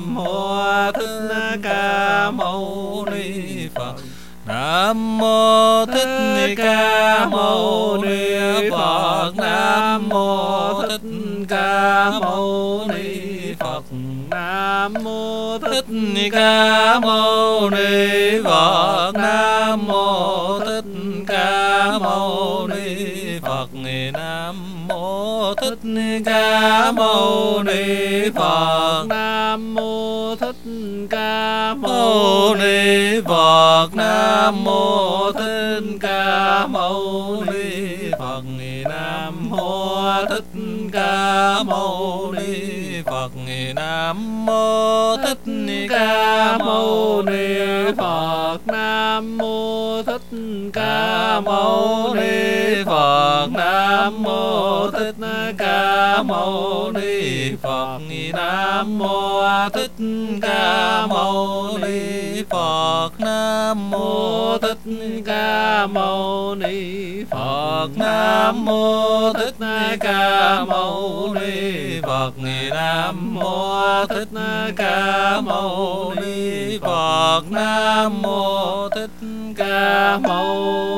Nam mô Thích Ca Mâu Ni Phật. Nam mô Thích Ca Mâu Ni Phật. Nam mô Thích Ca Mâu Ni Phật. Nam mô Thích Ca Mâu Ni Phật. Nam mô Thích Ca Mâu Ni Phật. Nam mô Thích Ca Mâu Ni Phật. Nam mô Thích Ca Mâu Ni Phật. Nam mô Thích Ca Mâu Ni Phật. Nam mô Thích Ca Mâu Ni Phật. Nam mô Thích Ca Mâu Ni Phật. Nam mô Thích Ca Mâu Ni Phật. Nam mô Thích Ca Mâu Ni Phật. Nam mô Thích Ca Mâu Ni Phật. Nam mô Thích Ca Mâu Ni Phật. Nam mô Thích Ca Mâu Ni Phật. Nam mô Thích Ca Mâu Ni Phật. Nam mô Thích Ca Mâu